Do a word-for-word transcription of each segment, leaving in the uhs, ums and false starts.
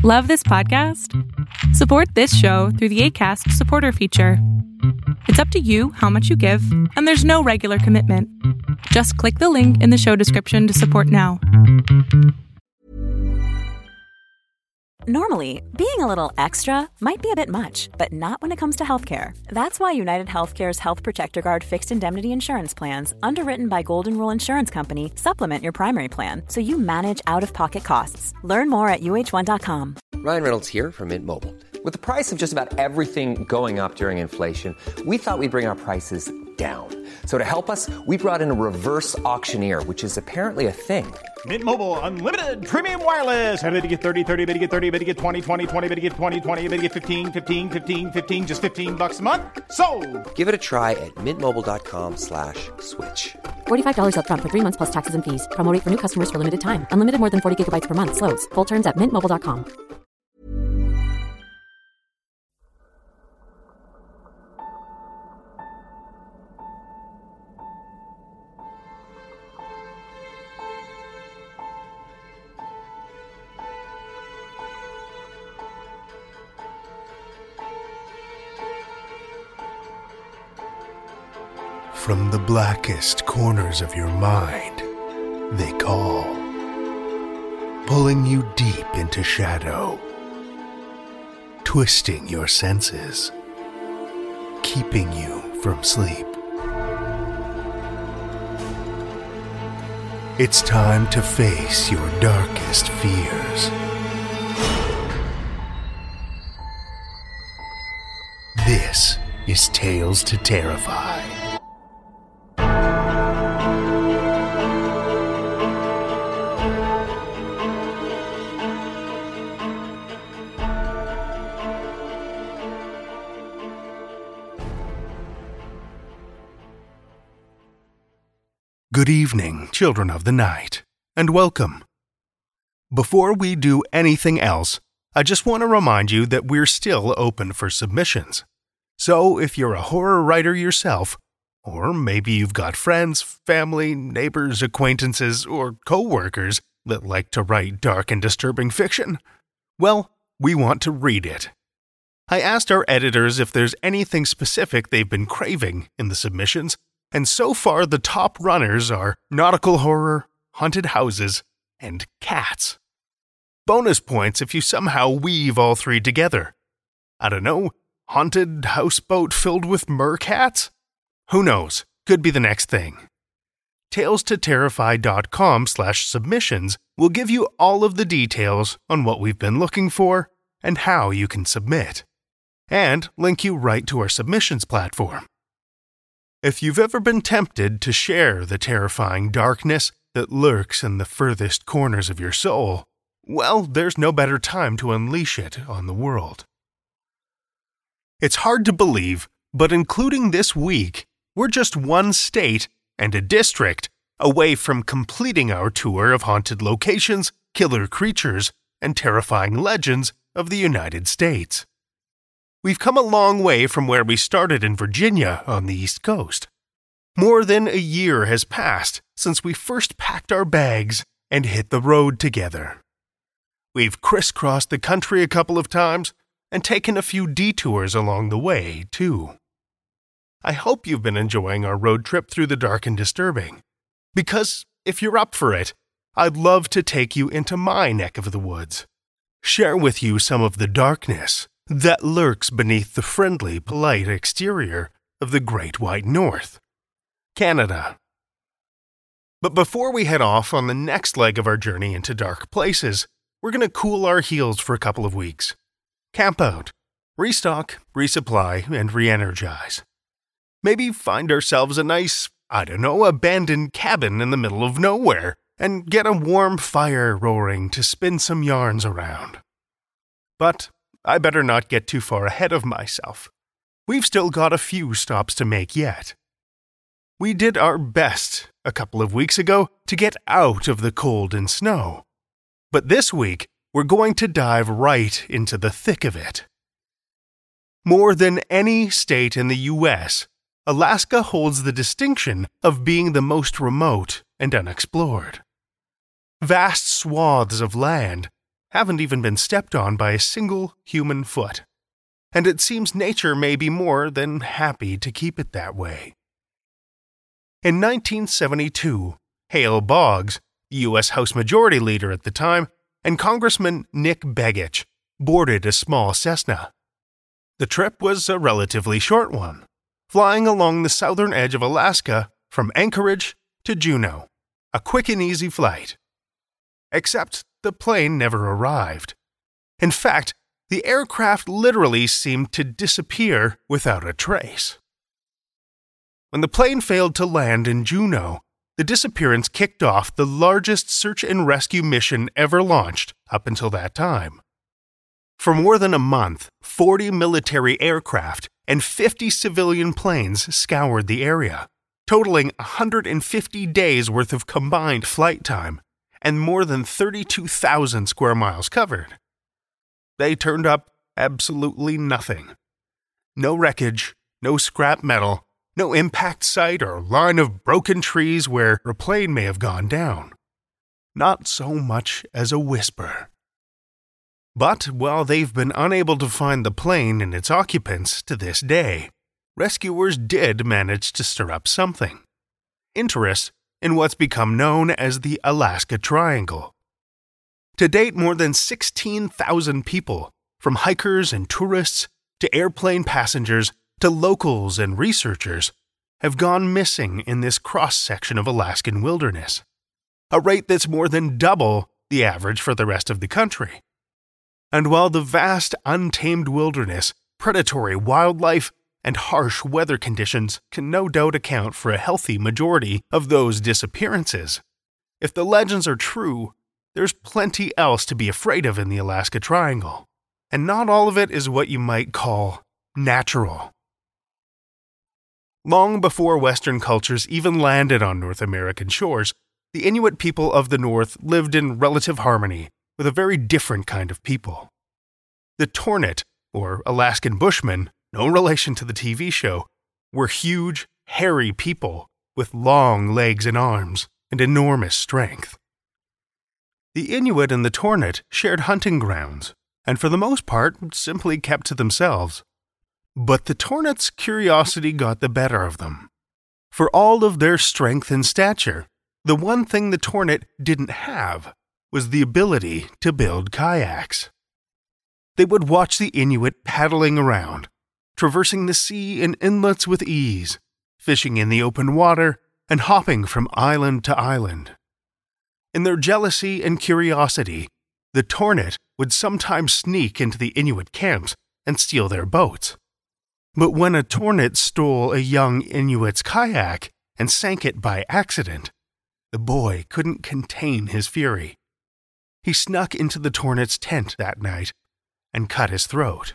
Love this podcast? Support this show through the Acast supporter feature. It's up to you how much you give, and there's no regular commitment. Just click the link in the show description to support now. Normally, being a little extra might be a bit much, but not when it comes to healthcare. That's why United Healthcare's Health Protector Guard fixed indemnity insurance plans, underwritten by Golden Rule Insurance Company, supplement your primary plan so you manage out-of-pocket costs. Learn more at U H one dot com. Ryan Reynolds here from Mint Mobile. With the price of just about everything going up during inflation, we thought we'd bring our prices down. So to help us, we brought in a reverse auctioneer, which is apparently a thing. Mint Mobile Unlimited Premium Wireless. How to get thirty, thirty, how to get thirty, how to get twenty, twenty, twenty, how to get twenty, twenty, how to get fifteen, fifteen, fifteen, fifteen, just fifteen bucks a month? Sold! Give it a try at mintmobile.com slash switch. forty-five dollars up front for three months plus taxes and fees. Promo rate for new customers for limited time. Unlimited more than forty gigabytes per month. Slows full terms at mint mobile dot com. From the blackest corners of your mind, they call, pulling you deep into shadow, twisting your senses, keeping you from sleep. It's time to face your darkest fears. This is Tales to Terrify. Good evening, children of the night, and welcome. Before we do anything else, I just want to remind you that we're still open for submissions. So if you're a horror writer yourself, or maybe you've got friends, family, neighbors, acquaintances, or co-workers that like to write dark and disturbing fiction, well, we want to read it. I asked our editors if there's anything specific they've been craving in the submissions, and so far the top runners are nautical horror, haunted houses, and cats. Bonus points if you somehow weave all three together. I don't know, haunted houseboat filled with mercats? Who knows, could be the next thing. tales to terrify dot com slash submissions will give you all of the details on what we've been looking for and how you can submit, and link you right to our submissions platform. If you've ever been tempted to share the terrifying darkness that lurks in the furthest corners of your soul, well, there's no better time to unleash it on the world. It's hard to believe, but including this week, we're just one state and a district away from completing our tour of haunted locations, killer creatures, and terrifying legends of the United States. We've come a long way from where we started in Virginia on the East Coast. More than a year has passed since we first packed our bags and hit the road together. We've crisscrossed the country a couple of times and taken a few detours along the way, too. I hope you've been enjoying our road trip through the dark and disturbing, because if you're up for it, I'd love to take you into my neck of the woods, share with you some of the darkness that lurks beneath the friendly, polite exterior of the Great White North, Canada. But before we head off on the next leg of our journey into dark places, we're going to cool our heels for a couple of weeks, camp out, restock, resupply, and re-energize. Maybe find ourselves a nice, I don't know, abandoned cabin in the middle of nowhere and get a warm fire roaring to spin some yarns around. But I better not get too far ahead of myself. We've still got a few stops to make yet. We did our best a couple of weeks ago to get out of the cold and snow. But this week, we're going to dive right into the thick of it. More than any state in the U S, Alaska holds the distinction of being the most remote and unexplored. Vast swaths of land, haven't even been stepped on by a single human foot. And it seems nature may be more than happy to keep it that way. In nineteen seventy-two, Hale Boggs, U S House Majority Leader at the time, and Congressman Nick Begich boarded a small Cessna. The trip was a relatively short one, flying along the southern edge of Alaska from Anchorage to Juneau, a quick and easy flight. Except the plane never arrived. In fact, the aircraft literally seemed to disappear without a trace. When the plane failed to land in Juneau, the disappearance kicked off the largest search and rescue mission ever launched up until that time. For more than a month, forty military aircraft and fifty civilian planes scoured the area, totaling one hundred fifty days' worth of combined flight time and more than thirty-two thousand square miles covered. They turned up absolutely nothing. No wreckage, no scrap metal, no impact site or line of broken trees where a plane may have gone down. Not so much as a whisper. But while they've been unable to find the plane and its occupants to this day, rescuers did manage to stir up something. Interest in what's become known as the Alaska Triangle. To date, more than sixteen thousand people, from hikers and tourists to airplane passengers to locals and researchers, have gone missing in this cross-section of Alaskan wilderness, a rate that's more than double the average for the rest of the country. And while the vast, untamed wilderness, predatory wildlife, and harsh weather conditions can no doubt account for a healthy majority of those disappearances, if the legends are true, there's plenty else to be afraid of in the Alaska Triangle, and not all of it is what you might call natural. Long before Western cultures even landed on North American shores, the Inuit people of the North lived in relative harmony with a very different kind of people. The Tornit, or Alaskan Bushmen, no relation to the T V show, were huge, hairy people with long legs and arms and enormous strength. The Inuit and the Tornit shared hunting grounds, and for the most part simply kept to themselves. But the Tornit's curiosity got the better of them. For all of their strength and stature, the one thing the Tornit didn't have was the ability to build kayaks. They would watch the Inuit paddling around, traversing the sea and inlets with ease, fishing in the open water, and hopping from island to island. In their jealousy and curiosity, the Tornit would sometimes sneak into the Inuit camps and steal their boats. But when a Tornit stole a young Inuit's kayak and sank it by accident, the boy couldn't contain his fury. He snuck into the Tornit's tent that night and cut his throat.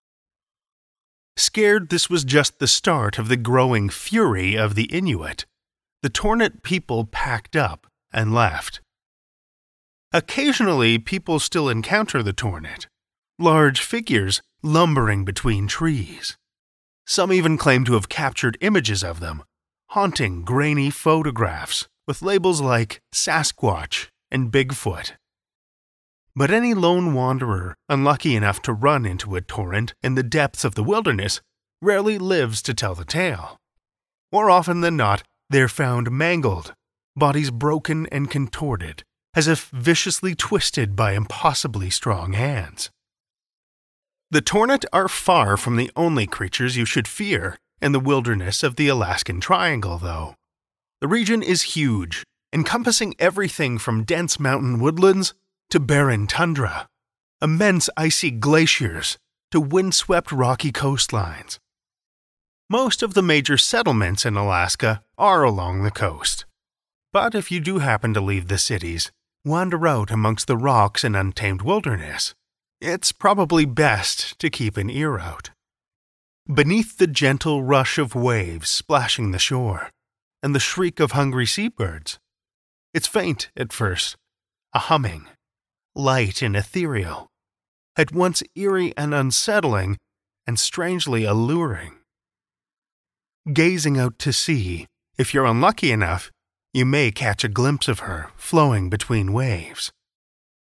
Scared this was just the start of the growing fury of the Inuit, the Tornit people packed up and left. Occasionally, people still encounter the Tornit, large figures lumbering between trees. Some even claim to have captured images of them, haunting grainy photographs with labels like Sasquatch and Bigfoot. But any lone wanderer unlucky enough to run into a torrent in the depths of the wilderness rarely lives to tell the tale. More often than not, they're found mangled, bodies broken and contorted, as if viciously twisted by impossibly strong hands. The Tornit are far from the only creatures you should fear in the wilderness of the Alaskan Triangle, though. The region is huge, encompassing everything from dense mountain woodlands to barren tundra, immense icy glaciers to windswept rocky coastlines. Most of the major settlements in Alaska are along the coast. But if you do happen to leave the cities, wander out amongst the rocks and untamed wilderness, it's probably best to keep an ear out. Beneath the gentle rush of waves splashing the shore, and the shriek of hungry seabirds, it's faint at first, a humming, light and ethereal, at once eerie and unsettling, and strangely alluring. Gazing out to sea, if you're unlucky enough, you may catch a glimpse of her flowing between waves.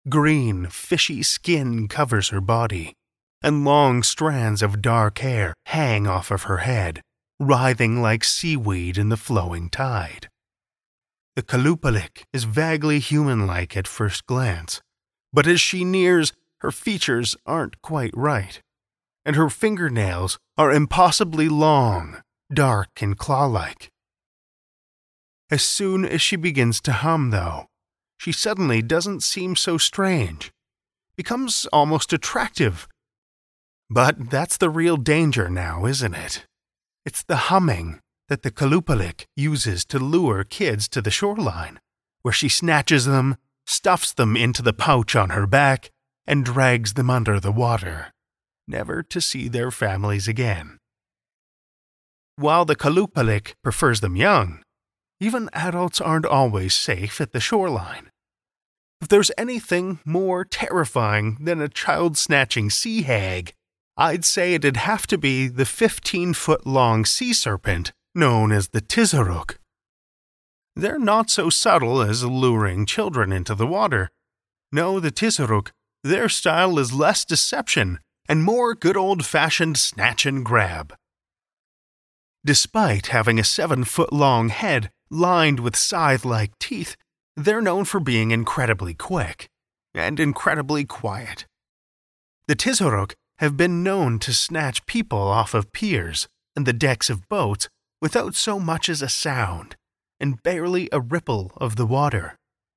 Green, fishy skin covers her body, and long strands of dark hair hang off of her head, writhing like seaweed in the flowing tide. The Kalupalik is vaguely human-like at first glance, but as she nears, her features aren't quite right, and her fingernails are impossibly long, dark and claw-like. As soon as she begins to hum, though, she suddenly doesn't seem so strange, becomes almost attractive. But that's the real danger now, isn't it? It's the humming that the Kalupalik uses to lure kids to the shoreline, where she snatches them, stuffs them into the pouch on her back, and drags them under the water, never to see their families again. While the Kalupalik prefers them young, even adults aren't always safe at the shoreline. If there's anything more terrifying than a child-snatching sea hag, I'd say it'd have to be the fifteen-foot-long sea serpent known as the Tizaruk. They're not so subtle as luring children into the water. No, the Tizaruk, their style is less deception and more good old-fashioned snatch and grab. Despite having a seven-foot-long head lined with scythe-like teeth, they're known for being incredibly quick and incredibly quiet. The Tizaruk have been known to snatch people off of piers and the decks of boats without so much as a sound and barely a ripple of the water.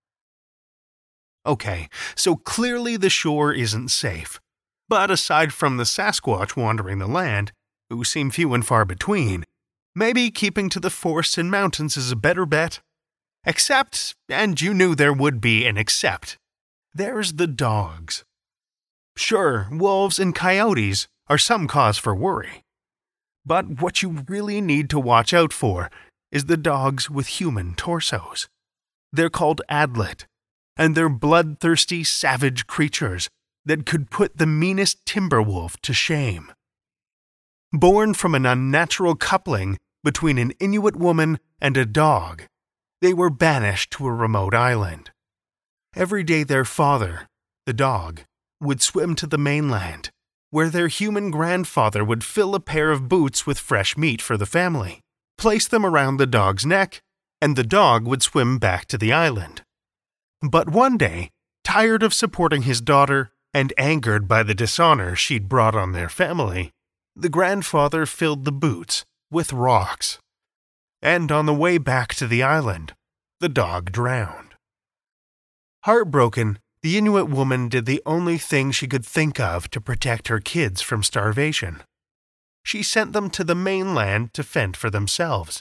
Okay, so clearly the shore isn't safe, but aside from the Sasquatch wandering the land, who seem few and far between, maybe keeping to the forests and mountains is a better bet. Except, and you knew there would be an except, there's the dogs. Sure, wolves and coyotes are some cause for worry. But what you really need to watch out for is the dogs with human torsos. They're called Adlet, and they're bloodthirsty, savage creatures that could put the meanest timber wolf to shame. Born from an unnatural coupling between an Inuit woman and a dog, they were banished to a remote island. Every day their father, the dog, would swim to the mainland, where their human grandfather would fill a pair of boots with fresh meat for the family, place them around the dog's neck, and the dog would swim back to the island. But one day, tired of supporting his daughter and angered by the dishonor she'd brought on their family, the grandfather filled the boots with rocks. And on the way back to the island, the dog drowned. Heartbroken, the Inuit woman did the only thing she could think of to protect her kids from starvation. She sent them to the mainland to fend for themselves.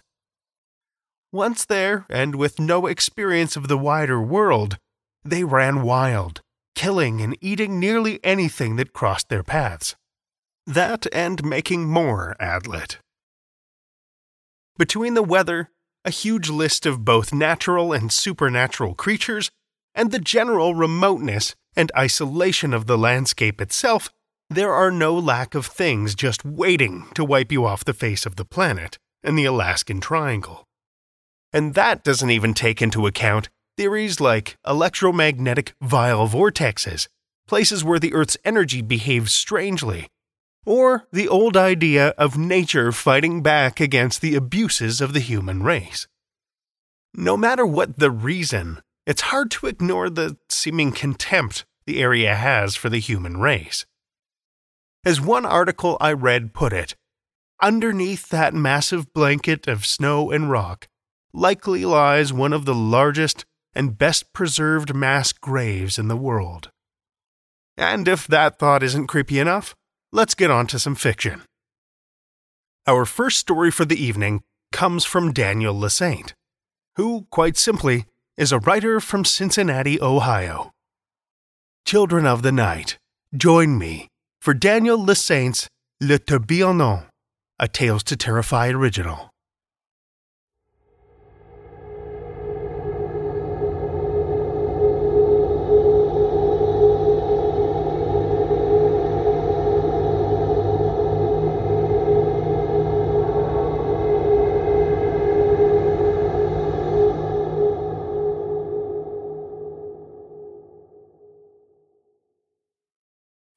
Once there, and with no experience of the wider world, they ran wild, killing and eating nearly anything that crossed their paths. That and making more Adlet. Between the weather, a huge list of both natural and supernatural creatures, and the general remoteness and isolation of the landscape itself, there are no lack of things just waiting to wipe you off the face of the planet and the Alaskan Triangle. And that doesn't even take into account theories like electromagnetic vile vortexes, places where the Earth's energy behaves strangely, or the old idea of nature fighting back against the abuses of the human race. No matter what the reason, it's hard to ignore the seeming contempt the area has for the human race. As one article I read put it, underneath that massive blanket of snow and rock likely lies one of the largest and best preserved mass graves in the world. And if that thought isn't creepy enough, let's get on to some fiction. Our first story for the evening comes from Daniel Lasainte, who, quite simply, is a writer from Cincinnati, Ohio. Children of the night, join me for Daniel Lasainte's Le Tourbillon, a Tales to Terrify original.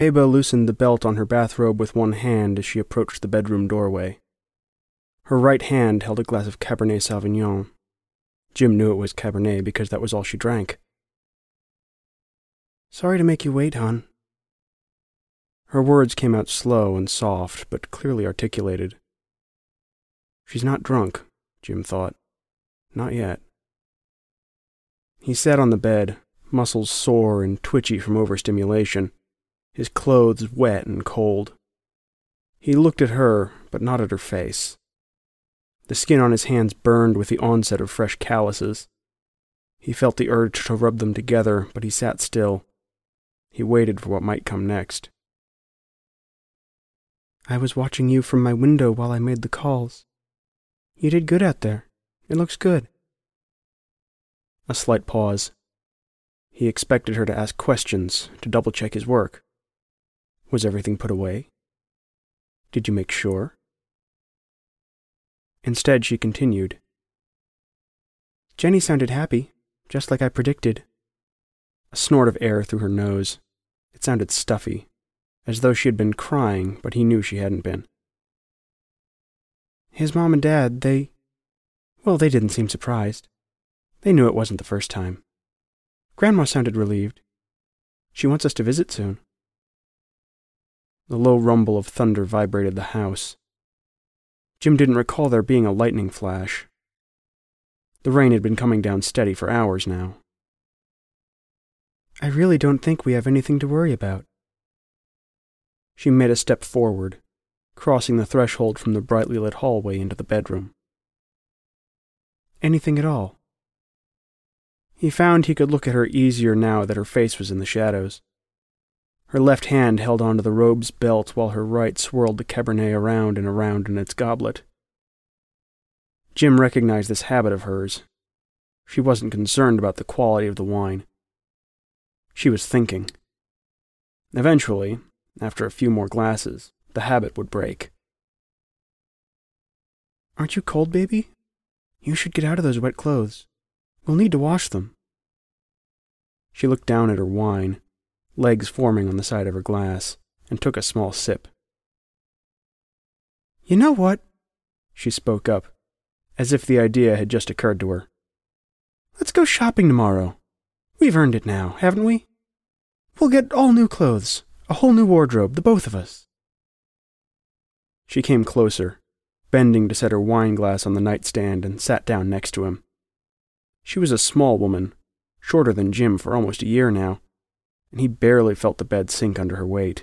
Heba loosened the belt on her bathrobe with one hand as she approached the bedroom doorway. Her right hand held a glass of Cabernet Sauvignon. Jim knew it was Cabernet because that was all she drank. "Sorry to make you wait, hon." Her words came out slow and soft, but clearly articulated. She's not drunk, Jim thought. Not yet. He sat on the bed, muscles sore and twitchy from overstimulation, his clothes wet and cold. He looked at her, but not at her face. The skin on his hands burned with the onset of fresh calluses. He felt the urge to rub them together, but he sat still. He waited for what might come next. "I was watching you from my window while I made the calls. You did good out there. It looks good." A slight pause. He expected her to ask questions, to double-check his work. Was everything put away? Did you make sure? Instead, she continued. "Jenny sounded happy, just like I predicted." A snort of air through her nose. It sounded stuffy, as though she had been crying, but he knew she hadn't been. "His mom and dad, they... well, they didn't seem surprised. They knew it wasn't the first time. Grandma sounded relieved. She wants us to visit soon." The low rumble of thunder vibrated the house. Jim didn't recall there being a lightning flash. The rain had been coming down steady for hours now. "I really don't think we have anything to worry about." She made a step forward, crossing the threshold from the brightly lit hallway into the bedroom. "Anything at all?" He found he could look at her easier now that her face was in the shadows. Her left hand held onto the robe's belt while her right swirled the Cabernet around and around in its goblet. Jim recognized this habit of hers. She wasn't concerned about the quality of the wine. She was thinking. Eventually, after a few more glasses, the habit would break. "Aren't you cold, baby? You should get out of those wet clothes. We'll need to wash them." She looked down at her wine, legs forming on the side of her glass, and took a small sip. "You know what?" She spoke up, as if the idea had just occurred to her. "Let's go shopping tomorrow. We've earned it now, haven't we? We'll get all new clothes, a whole new wardrobe, the both of us." She came closer, bending to set her wine glass on the nightstand, and sat down next to him. She was a small woman, shorter than Jim for almost a year now, and he barely felt the bed sink under her weight.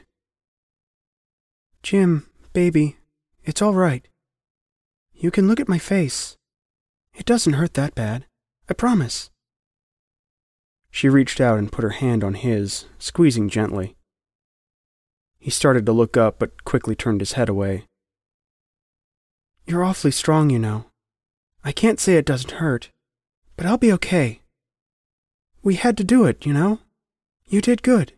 "Jim, baby, it's all right. You can look at my face. It doesn't hurt that bad, I promise." She reached out and put her hand on his, squeezing gently. He started to look up, but quickly turned his head away. "You're awfully strong, you know. I can't say it doesn't hurt, but I'll be okay. We had to do it, you know? You did good."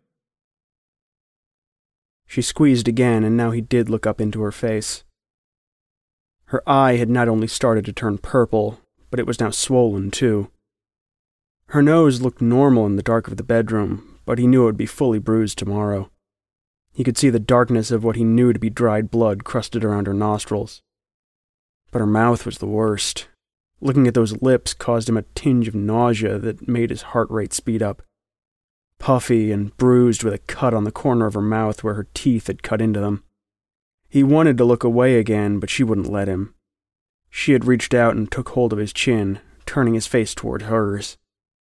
She squeezed again, and now he did look up into her face. Her eye had not only started to turn purple, but it was now swollen too. Her nose looked normal in the dark of the bedroom, but he knew it would be fully bruised tomorrow. He could see the darkness of what he knew to be dried blood crusted around her nostrils. But her mouth was the worst. Looking at those lips caused him a tinge of nausea that made his heart rate speed up. Puffy and bruised with a cut on the corner of her mouth where her teeth had cut into them. He wanted to look away again, but she wouldn't let him. She had reached out and took hold of his chin, turning his face toward hers.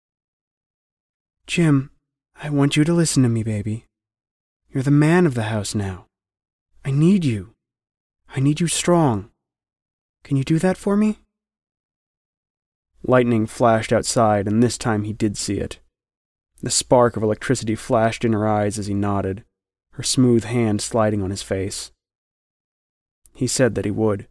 "Jim, I want you to listen to me, baby. You're the man of the house now. I need you. I need you strong. Can you do that for me?" Lightning flashed outside, and this time he did see it. The spark of electricity flashed in her eyes as he nodded, her smooth hand sliding on his face. He said that he would.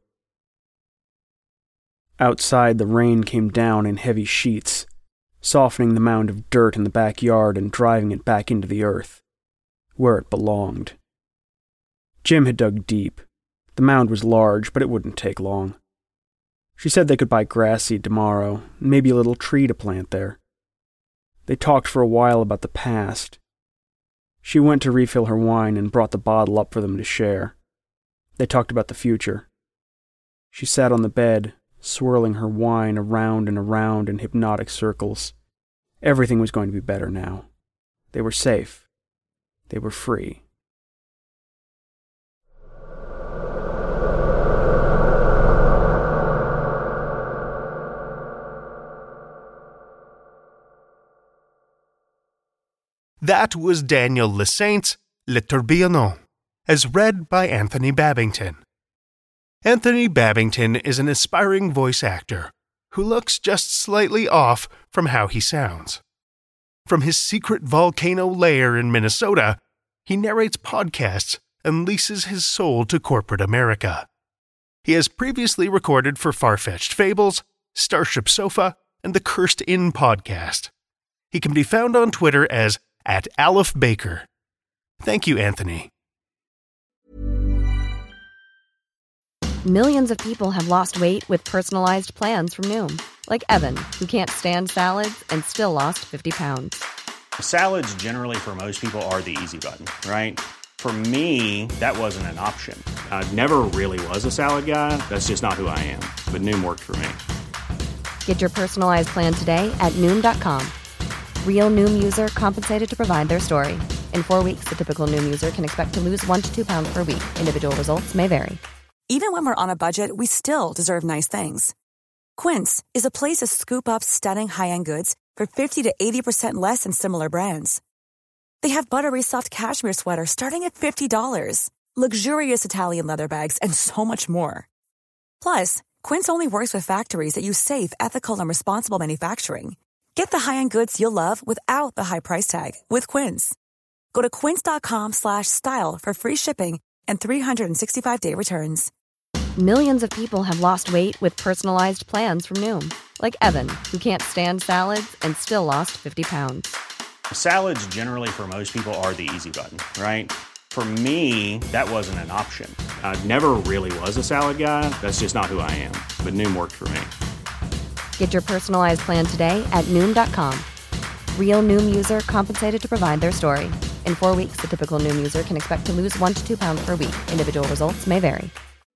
Outside, the rain came down in heavy sheets, softening the mound of dirt in the backyard and driving it back into the earth, where it belonged. Jim had dug deep. The mound was large, but it wouldn't take long. She said they could buy grass seed tomorrow, and maybe a little tree to plant there. They talked for a while about the past. She went to refill her wine and brought the bottle up for them to share. They talked about the future. She sat on the bed, swirling her wine around and around in hypnotic circles. Everything was going to be better now. They were safe. They were free. That was Daniel Lesaint's Le Tourbillon, as read by Anthony Babington. Anthony Babington is an aspiring voice actor who looks just slightly off from how he sounds. From his secret volcano lair in Minnesota, he narrates podcasts and leases his soul to corporate America. He has previously recorded for Far-Fetched Fables, Starship Sofa, and the Cursed Inn podcast. He can be found on Twitter as at Aleph Baker. Thank you, Anthony. Millions of people have lost weight with personalized plans from Noom. Like Evan, who can't stand salads and still lost fifty pounds. Salads generally for most people are the easy button, right? For me, that wasn't an option. I never really was a salad guy. That's just not who I am. But Noom worked for me. Get your personalized plan today at Noom dot com. Real Noom user compensated to provide their story. In four weeks, the typical Noom user can expect to lose one to two pounds per week. Individual results may vary. Even when we're on a budget, we still deserve nice things. Quince is a place to scoop up stunning high-end goods for fifty to eighty percent less than similar brands. They have buttery soft cashmere sweaters starting at fifty dollars, luxurious Italian leather bags, and so much more. Plus, Quince only works with factories that use safe, ethical, and responsible manufacturing. Get the high-end goods you'll love without the high price tag with Quince. Go to quince.com slash style for free shipping and three sixty-five day returns. Millions of people have lost weight with personalized plans from Noom. Like Evan, who can't stand salads and still lost fifty pounds. Salads generally for most people are the easy button, right? For me, that wasn't an option. I never really was a salad guy. That's just not who I am. But Noom worked for me. Get your personalized plan today at Noom dot com. Real Noom user compensated to provide their story. In four weeks, the typical Noom user can expect to lose one to two pounds per week. Individual results may vary.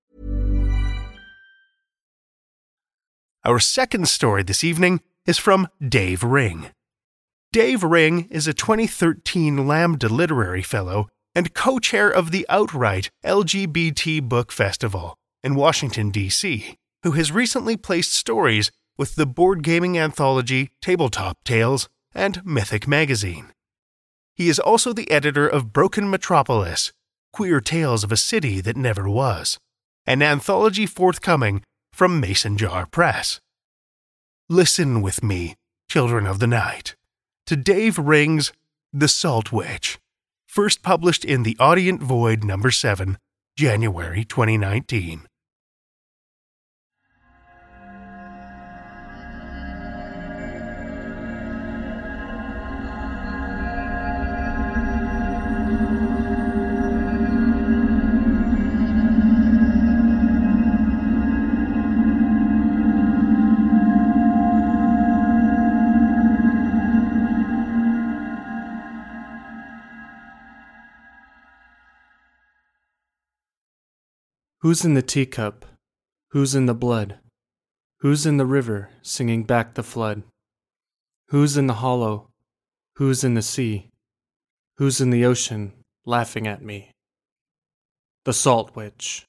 Our second story this evening is from Dave Ring. Dave Ring is a twenty thirteen Lambda Literary Fellow and co-chair of the Outright L G B T Book Festival in Washington, D C, who has recently placed stories with the board gaming anthology Tabletop Tales and Mythic Magazine. He is also the editor of Broken Metropolis, Queer Tales of a City That Never Was, an anthology forthcoming from Mason Jar Press. Listen with me, children of the night, to Dave Ring's The Salt Witch, first published in The Audient Void number seven, January twenty nineteen. Who's in the teacup? Who's in the blood? Who's in the river, singing back the flood? Who's in the hollow? Who's in the sea? Who's in the ocean, laughing at me? The Salt Witch.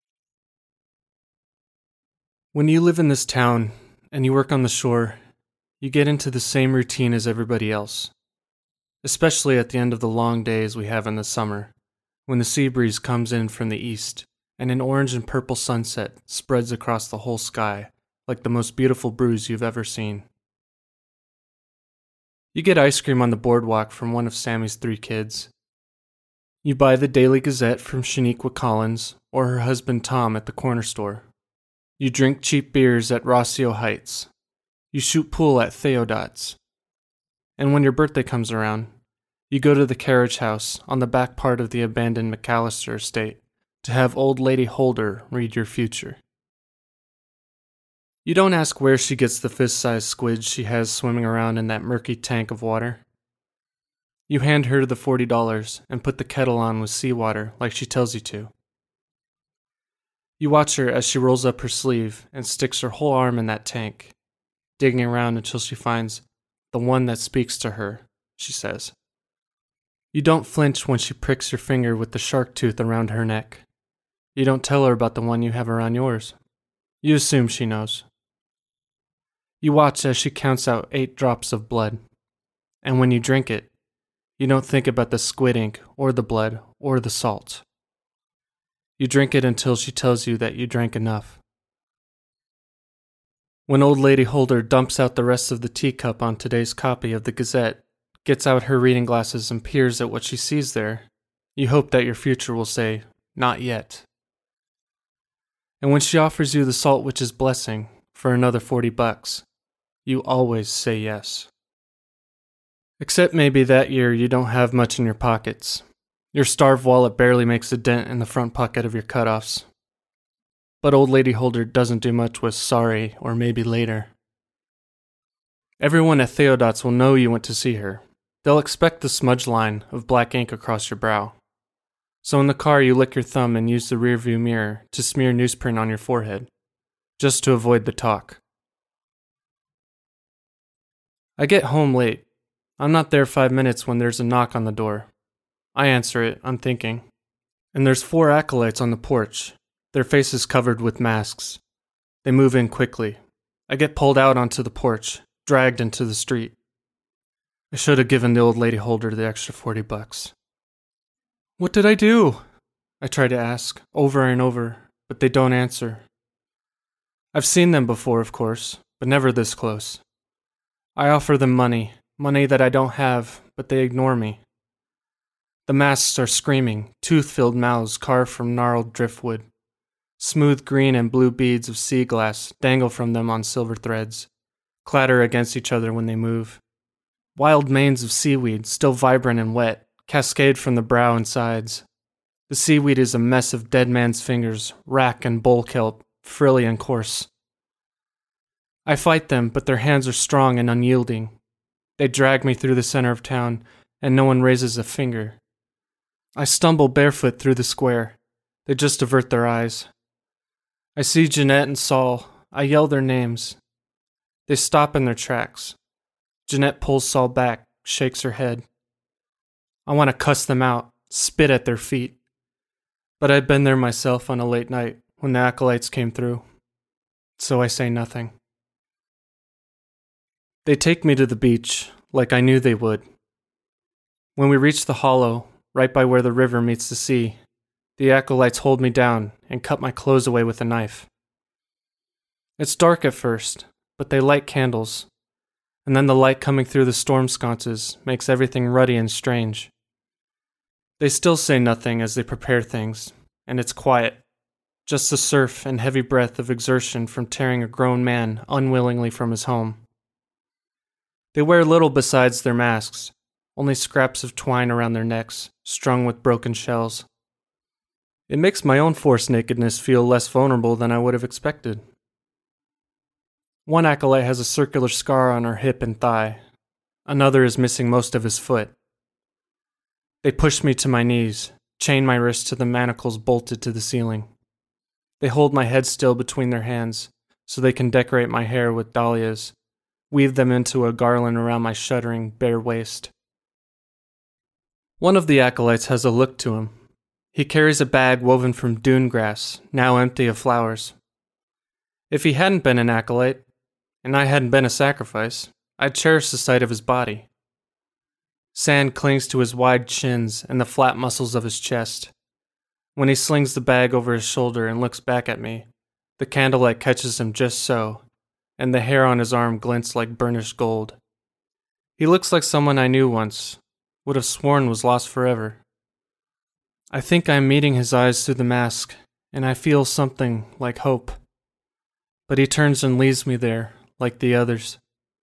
When you live in this town, and you work on the shore, you get into the same routine as everybody else. Especially at the end of the long days we have in the summer, when the sea breeze comes in from the east, and an orange and purple sunset spreads across the whole sky like the most beautiful bruise you've ever seen. You get ice cream on the boardwalk from one of Sammy's three kids. You buy the Daily Gazette from Shaniqua Collins or her husband Tom at the corner store. You drink cheap beers at Rossio Heights. You shoot pool at Theodot's. And when your birthday comes around, you go to the carriage house on the back part of the abandoned McAllister estate to have old lady Holder read your future. You don't ask where she gets the fist-sized squids she has swimming around in that murky tank of water. You hand her the forty dollars and put the kettle on with seawater like she tells you to. You watch her as she rolls up her sleeve and sticks her whole arm in that tank, digging around until she finds the one that speaks to her, she says. You don't flinch when she pricks your finger with the shark tooth around her neck. You don't tell her about the one you have around yours. You assume she knows. You watch as she counts out eight drops of blood, and when you drink it, you don't think about the squid ink or the blood or the salt. You drink it until she tells you that you drank enough. When Old Lady Holder dumps out the rest of the teacup on today's copy of the Gazette, gets out her reading glasses and peers at what she sees there, you hope that your future will say, "Not yet." And when she offers you the Salt Witch's blessing for another forty bucks, you always say yes. Except maybe that year you don't have much in your pockets. Your starved wallet barely makes a dent in the front pocket of your cutoffs. But Old Lady Holder doesn't do much with sorry or maybe later. Everyone at Theodot's will know you went to see her. They'll expect the smudge line of black ink across your brow. So in the car you lick your thumb and use the rearview mirror to smear newsprint on your forehead, just to avoid the talk. I get home late. I'm not there five minutes when there's a knock on the door. I answer it, unthinking. And there's four acolytes on the porch, their faces covered with masks. They move in quickly. I get pulled out onto the porch, dragged into the street. I should have given the Old Lady Holder the extra forty bucks. What did I do? I try to ask, over and over, but they don't answer. I've seen them before, of course, but never this close. I offer them money. Money that I don't have, but they ignore me. The masks are screaming, tooth-filled mouths carved from gnarled driftwood. Smooth green and blue beads of sea glass dangle from them on silver threads, clatter against each other when they move. Wild manes of seaweed, still vibrant and wet, cascade from the brow and sides. The seaweed is a mess of dead man's fingers, wrack and bowl kelp, frilly and coarse. I fight them, but their hands are strong and unyielding. They drag me through the center of town, and no one raises a finger. I stumble barefoot through the square. They just avert their eyes. I see Jeanette and Saul. I yell their names. They stop in their tracks. Jeanette pulls Saul back, shakes her head. I want to cuss them out, spit at their feet. But I'd been there myself on a late night when the acolytes came through. So I say nothing. They take me to the beach, like I knew they would. When we reach the hollow, right by where the river meets the sea, the acolytes hold me down and cut my clothes away with a knife. It's dark at first, but they light candles, and then the light coming through the storm sconces makes everything ruddy and strange. They still say nothing as they prepare things, and it's quiet, just the surf and heavy breath of exertion from tearing a grown man unwillingly from his home. They wear little besides their masks, only scraps of twine around their necks, strung with broken shells. It makes my own forced nakedness feel less vulnerable than I would have expected. One acolyte has a circular scar on her hip and thigh. Another is missing most of his foot. They push me to my knees, chain my wrists to the manacles bolted to the ceiling. They hold my head still between their hands so they can decorate my hair with dahlias, weave them into a garland around my shuddering, bare waist. One of the acolytes has a look to him. He carries a bag woven from dune grass, now empty of flowers. If he hadn't been an acolyte, and I hadn't been a sacrifice, I'd cherish the sight of his body. Sand clings to his wide chins and the flat muscles of his chest. When he slings the bag over his shoulder and looks back at me, the candlelight catches him just so, and the hair on his arm glints like burnished gold. He looks like someone I knew once, would have sworn was lost forever. I think I'm meeting his eyes through the mask, and I feel something like hope. But he turns and leaves me there, like the others.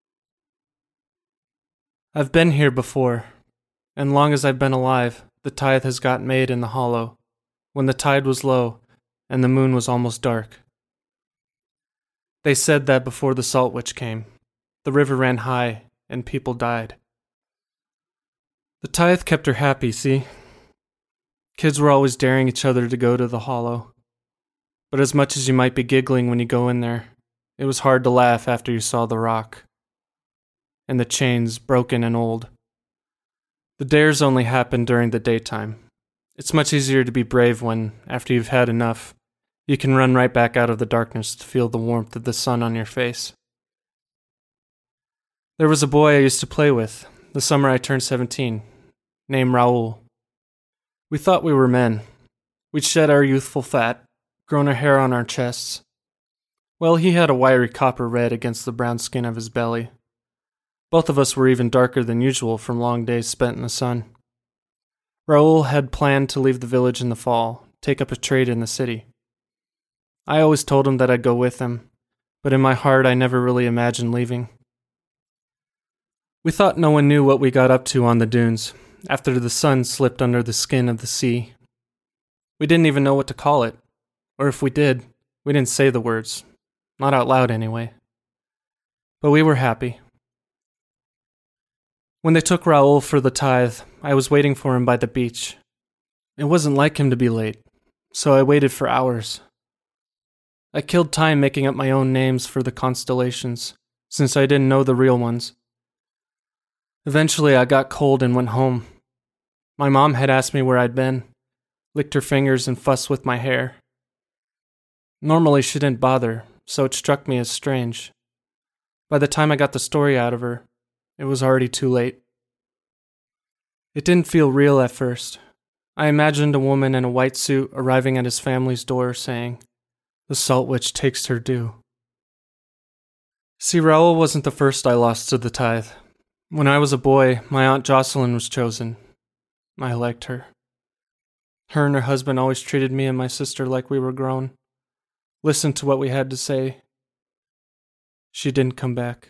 I've been here before, and long as I've been alive, the tithe has got made in the hollow, when the tide was low, and the moon was almost dark. They said that before the Salt Witch came. The river ran high, and people died. The tithe kept her happy, see? Kids were always daring each other to go to the hollow. But as much as you might be giggling when you go in there, it was hard to laugh after you saw the rock. And the chains broken and old. The dares only happen during the daytime. It's much easier to be brave when, after you've had enough, you can run right back out of the darkness to feel the warmth of the sun on your face. There was a boy I used to play with, the summer I turned seventeen, named Raul. We thought we were men. We'd shed our youthful fat, grown our hair on our chests. Well, he had a wiry copper red against the brown skin of his belly. Both of us were even darker than usual from long days spent in the sun. Raul had planned to leave the village in the fall, take up a trade in the city. I always told him that I'd go with him, but in my heart I never really imagined leaving. We thought no one knew what we got up to on the dunes, after the sun slipped under the skin of the sea. We didn't even know what to call it, or if we did, we didn't say the words, not out loud anyway. But we were happy. When they took Raul for the tithe, I was waiting for him by the beach. It wasn't like him to be late, so I waited for hours. I killed time making up my own names for the constellations, since I didn't know the real ones. Eventually, I got cold and went home. My mom had asked me where I'd been, licked her fingers and fussed with my hair. Normally, she didn't bother, so it struck me as strange. By the time I got the story out of her, it was already too late. It didn't feel real at first. I imagined a woman in a white suit arriving at his family's door saying, "The Salt Witch takes her due." See, Raul wasn't the first I lost to the tithe. When I was a boy, my Aunt Jocelyn was chosen. I liked her. Her and her husband always treated me and my sister like we were grown. Listened to what we had to say. She didn't come back.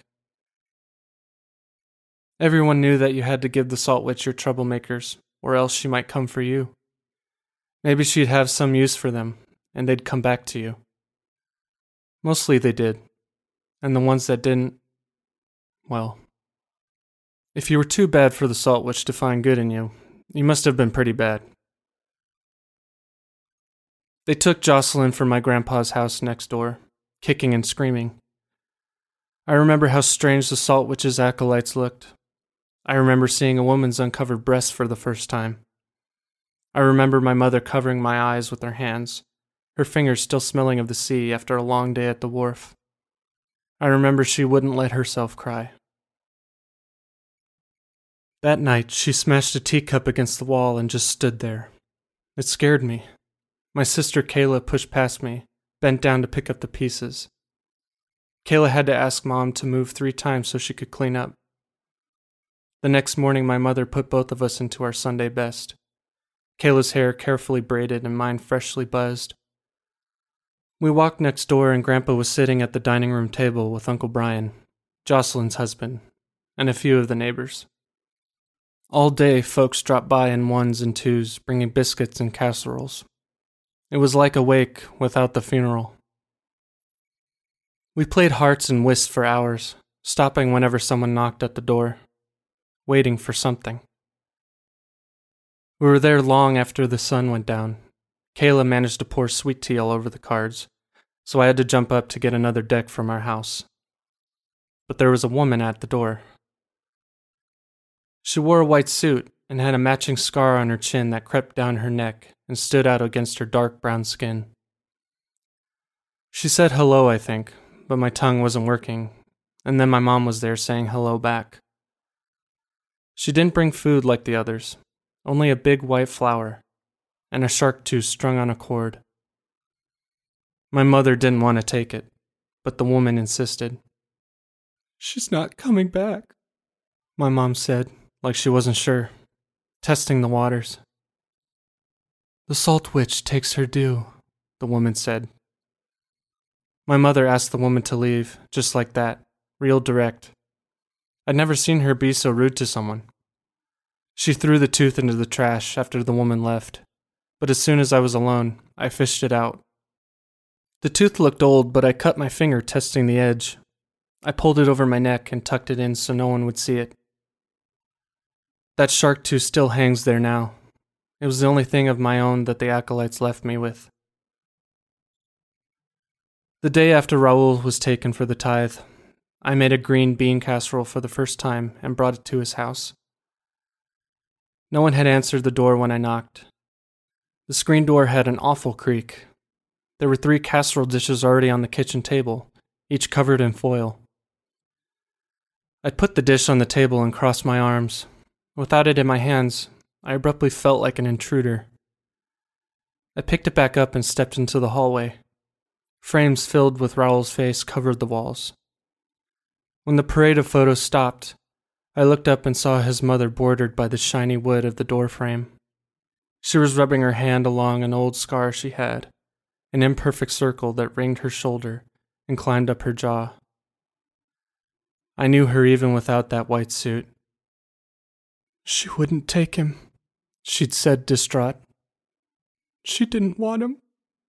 Everyone knew that you had to give the Salt Witch your troublemakers, or else she might come for you. Maybe she'd have some use for them, and they'd come back to you. Mostly they did, and the ones that didn't, well, if you were too bad for the Salt Witch to find good in you, you must have been pretty bad. They took Jocelyn from my grandpa's house next door, kicking and screaming. I remember how strange the Salt Witch's acolytes looked. I remember seeing a woman's uncovered breasts for the first time. I remember my mother covering my eyes with her hands, her fingers still smelling of the sea after a long day at the wharf. I remember she wouldn't let herself cry. That night, she smashed a teacup against the wall and just stood there. It scared me. My sister Kayla pushed past me, bent down to pick up the pieces. Kayla had to ask Mom to move three times so she could clean up. The next morning, my mother put both of us into our Sunday best. Kayla's hair carefully braided and mine freshly buzzed. We walked next door and Grandpa was sitting at the dining room table with Uncle Brian, Jocelyn's husband, and a few of the neighbors. All day, folks dropped by in ones and twos, bringing biscuits and casseroles. It was like a wake without the funeral. We played hearts and whist for hours, stopping whenever someone knocked at the door, waiting for something. We were there long after the sun went down. Kayla managed to pour sweet tea all over the cards, so I had to jump up to get another deck from our house. But there was a woman at the door. She wore a white suit and had a matching scar on her chin that crept down her neck and stood out against her dark brown skin. She said hello, I think, but my tongue wasn't working, and then my mom was there saying hello back. She didn't bring food like the others, only a big white flower, and a shark tooth strung on a cord. My mother didn't want to take it, but the woman insisted. "She's not coming back," my mom said, like she wasn't sure, testing the waters. "The Salt Witch takes her due," the woman said. My mother asked the woman to leave, just like that, real direct. I'd never seen her be so rude to someone. She threw the tooth into the trash after the woman left, but as soon as I was alone, I fished it out. The tooth looked old, but I cut my finger testing the edge. I pulled it over my neck and tucked it in so no one would see it. That shark tooth still hangs there now. It was the only thing of my own that the acolytes left me with. The day after Raoul was taken for the tithe, I made a green bean casserole for the first time and brought it to his house. No one had answered the door when I knocked. The screen door had an awful creak. There were three casserole dishes already on the kitchen table, each covered in foil. I put the dish on the table and crossed my arms. Without it in my hands, I abruptly felt like an intruder. I picked it back up and stepped into the hallway. Frames filled with Raoul's face covered the walls. When the parade of photos stopped, I looked up and saw his mother bordered by the shiny wood of the door frame. She was rubbing her hand along an old scar she had, an imperfect circle that ringed her shoulder and climbed up her jaw. I knew her even without that white suit. "She wouldn't take him," she'd said, distraught. "She didn't want him."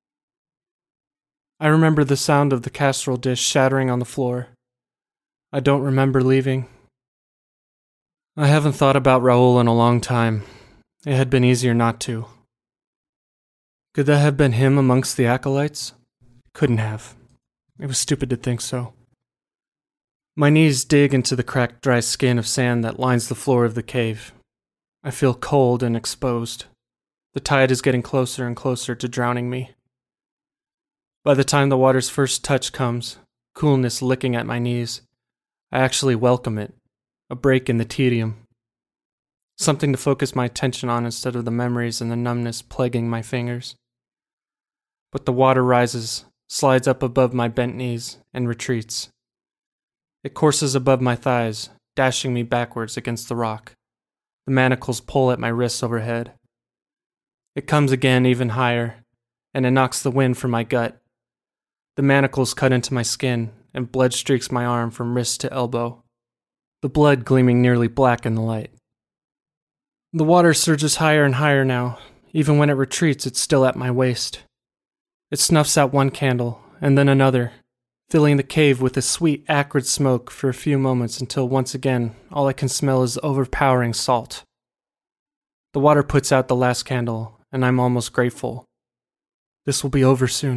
I remember the sound of the casserole dish shattering on the floor. I don't remember leaving. I haven't thought about Raoul in a long time. It had been easier not to. Could that have been him amongst the acolytes? Couldn't have. It was stupid to think so. My knees dig into the cracked, dry skin of sand that lines the floor of the cave. I feel cold and exposed. The tide is getting closer and closer to drowning me. By the time the water's first touch comes, coolness licking at my knees, I actually welcome it, a break in the tedium. Something to focus my attention on instead of the memories and the numbness plaguing my fingers. But the water rises, slides up above my bent knees, and retreats. It courses above my thighs, dashing me backwards against the rock. The manacles pull at my wrists overhead. It comes again even higher, and it knocks the wind from my gut. The manacles cut into my skin, and blood streaks my arm from wrist to elbow, the blood gleaming nearly black in the light. The water surges higher and higher now. Even when it retreats, it's still at my waist. It snuffs out one candle, and then another, filling the cave with a sweet, acrid smoke for a few moments until once again all I can smell is overpowering salt. The water puts out the last candle, and I'm almost grateful. This will be over soon.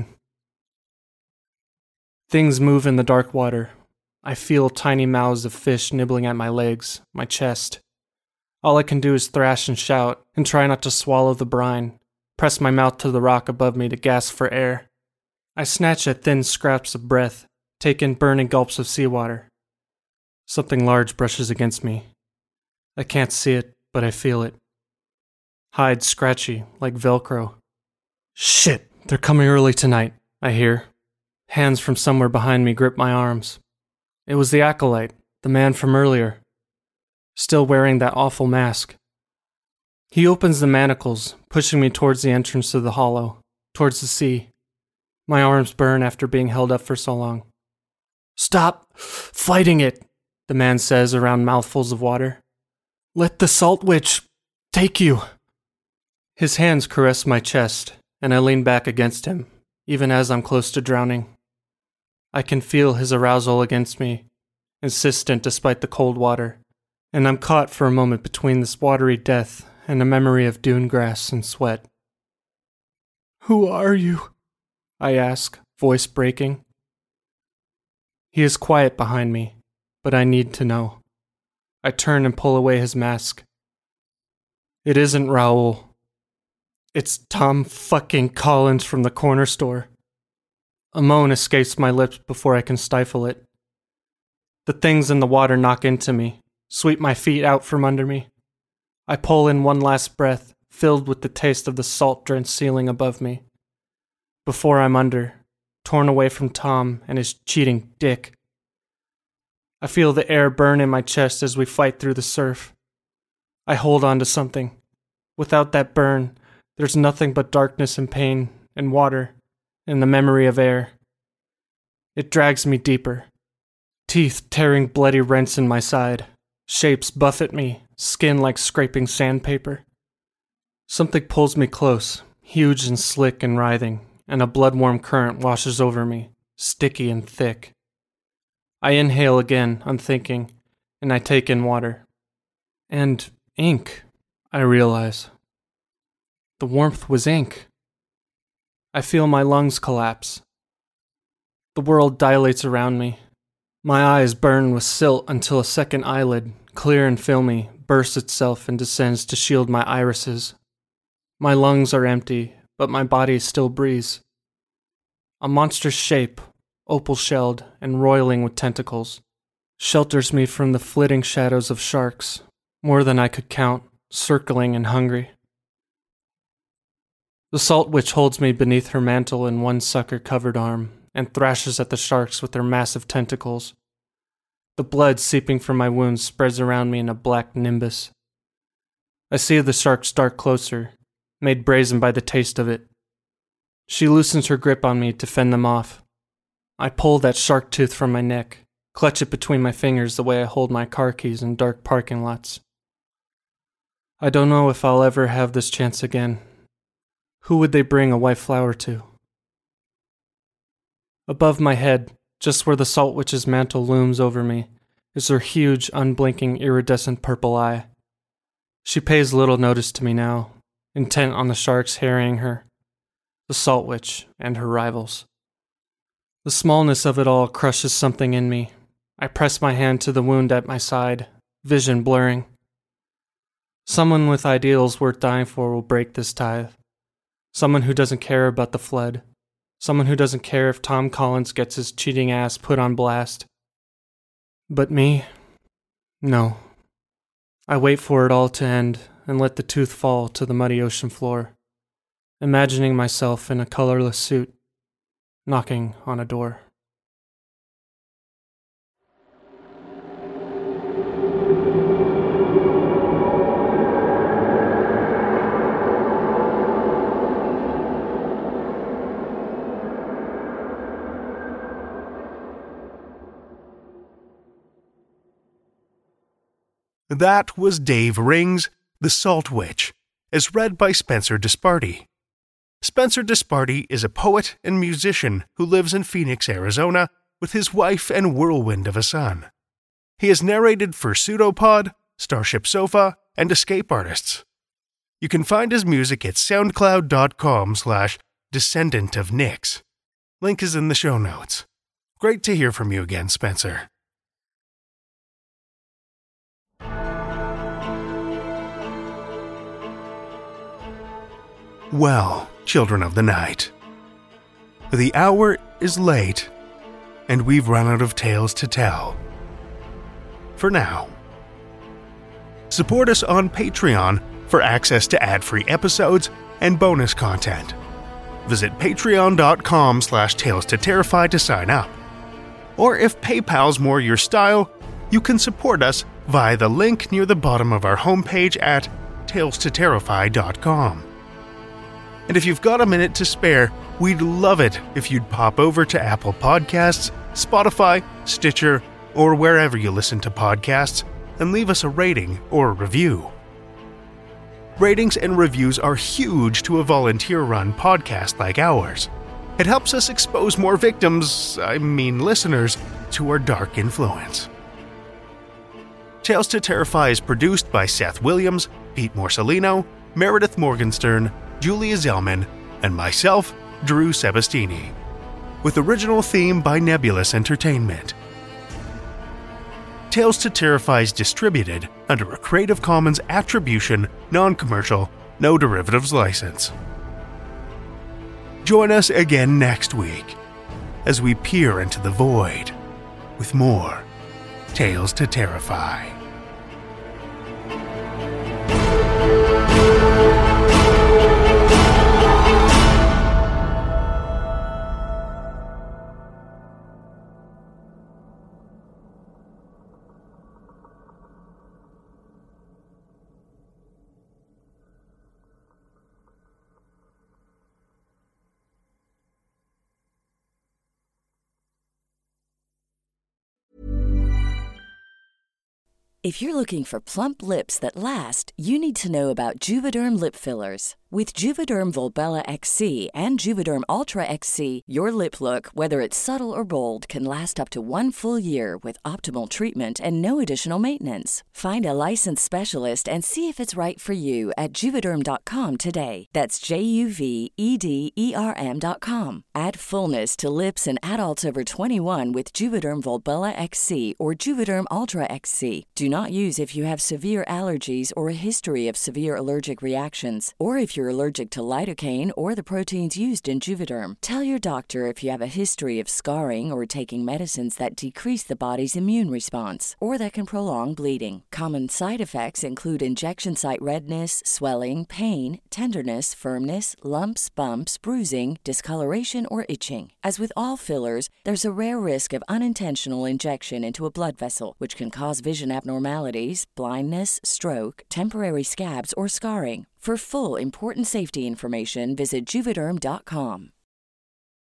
Things move in the dark water. I feel tiny mouths of fish nibbling at my legs, my chest. All I can do is thrash and shout, and try not to swallow the brine, press my mouth to the rock above me to gasp for air. I snatch at thin scraps of breath, take in burning gulps of seawater. Something large brushes against me. I can't see it, but I feel it. Hide scratchy, like Velcro. Shit, they're coming early tonight, I hear. Hands from somewhere behind me grip my arms. It was the acolyte, the man from earlier, still wearing that awful mask. He opens the manacles, pushing me towards the entrance to the hollow, towards the sea. My arms burn after being held up for so long. "Stop fighting it," the man says around mouthfuls of water. "Let the salt witch take you." His hands caress my chest, and I lean back against him, even as I'm close to drowning. I can feel his arousal against me, insistent despite the cold water, and I'm caught for a moment between this watery death and a memory of dune grass and sweat. "Who are you?" I ask, voice breaking. He is quiet behind me, but I need to know. I turn and pull away his mask. It isn't Raoul. It's Tom fucking Collins from the corner store. A moan escapes my lips before I can stifle it. The things in the water knock into me, sweep my feet out from under me. I pull in one last breath, filled with the taste of the salt-drenched ceiling above me. Before I'm under, torn away from Tom and his cheating dick. I feel the air burn in my chest as we fight through the surf. I hold on to something. Without that burn, there's nothing but darkness and pain and water and the memory of air. It drags me deeper. Teeth tearing bloody rents in my side. Shapes buffet me, skin like scraping sandpaper. Something pulls me close, huge and slick and writhing, and a blood-warm current washes over me, sticky and thick. I inhale again, unthinking, and I take in water. And Ink, I realize. The warmth was ink. I feel my lungs collapse. The world dilates around me. My eyes burn with silt until a second eyelid, clear and filmy, bursts itself and descends to shield my irises. My lungs are empty, but my body still breathes. A monstrous shape, opal-shelled and roiling with tentacles, shelters me from the flitting shadows of sharks, more than I could count, circling and hungry. The salt witch holds me beneath her mantle in one sucker-covered arm and thrashes at the sharks with her massive tentacles. The blood seeping from my wounds spreads around me in a black nimbus. I see the sharks dart closer, made brazen by the taste of it. She loosens her grip on me to fend them off. I pull that shark tooth from my neck, clutch it between my fingers the way I hold my car keys in dark parking lots. I don't know if I'll ever have this chance again. Who would they bring a white flower to? Above my head, just where the salt witch's mantle looms over me, is her huge, unblinking, iridescent purple eye. She pays little notice to me now, intent on the sharks harrying her, the salt witch and her rivals. The smallness of it all crushes something in me. I press my hand to the wound at my side, vision blurring. Someone with ideals worth dying for will break this tithe. Someone who doesn't care about the flood. Someone who doesn't care if Tom Collins gets his cheating ass put on blast. But me? No. I wait for it all to end and let the tooth fall to the muddy ocean floor, imagining myself in a colorless suit, knocking on a door. That was Dave Ring's The Salt Witch, as read by Spencer Disparty. Spencer Disparty is a poet and musician who lives in Phoenix, Arizona, with his wife and whirlwind of a son. He has narrated for Pseudopod, Starship Sofa, and Escape Artists. You can find his music at soundcloud.com slash descendant of Nyx. Link is in the show notes. Great to hear from you again, Spencer. Well, children of the night, the hour is late, and we've run out of tales to tell. For now. Support us on Patreon for access to ad-free episodes and bonus content. Visit patreon.com slash tales to terrify to sign up. Or if PayPal's more your style, you can support us via the link near the bottom of our homepage at tales to terrify dot com. And if you've got a minute to spare, we'd love it if you'd pop over to Apple Podcasts, Spotify, Stitcher, or wherever you listen to podcasts, and leave us a rating or a review. Ratings and reviews are huge to a volunteer-run podcast like ours. It helps us expose more victims, I mean listeners, to our dark influence. Tales to Terrify is produced by Seth Williams, Pete Morcellino, Meredith Morgenstern, Julia Zellman, and myself, Drew Sebastini, with original theme by Nebulous Entertainment. Tales to Terrify is distributed under a Creative Commons Attribution, Non-Commercial, No Derivatives license. Join us again next week as we peer into the void with more Tales to Terrify. If you're looking for plump lips that last, you need to know about Juvederm lip fillers. With Juvederm Volbella X C and Juvederm Ultra X C, your lip look, whether it's subtle or bold, can last up to one full year with optimal treatment and no additional maintenance. Find a licensed specialist and see if it's right for you at Juvederm dot com today. That's J U V E D E R M dot com. Add fullness to lips in adults over twenty-one with Juvederm Volbella X C or Juvederm Ultra X C. Do not use if you have severe allergies or a history of severe allergic reactions, or if you're allergic to lidocaine or the proteins used in Juvederm. Tell your doctor if you have a history of scarring or taking medicines that decrease the body's immune response or that can prolong bleeding. Common side effects include injection site redness, swelling, pain, tenderness, firmness, lumps, bumps, bruising, discoloration, or itching. As with all fillers, there's a rare risk of unintentional injection into a blood vessel, which can cause vision abnormalities, blindness, stroke, temporary scabs, or scarring. For full, important safety information, visit Juvederm dot com.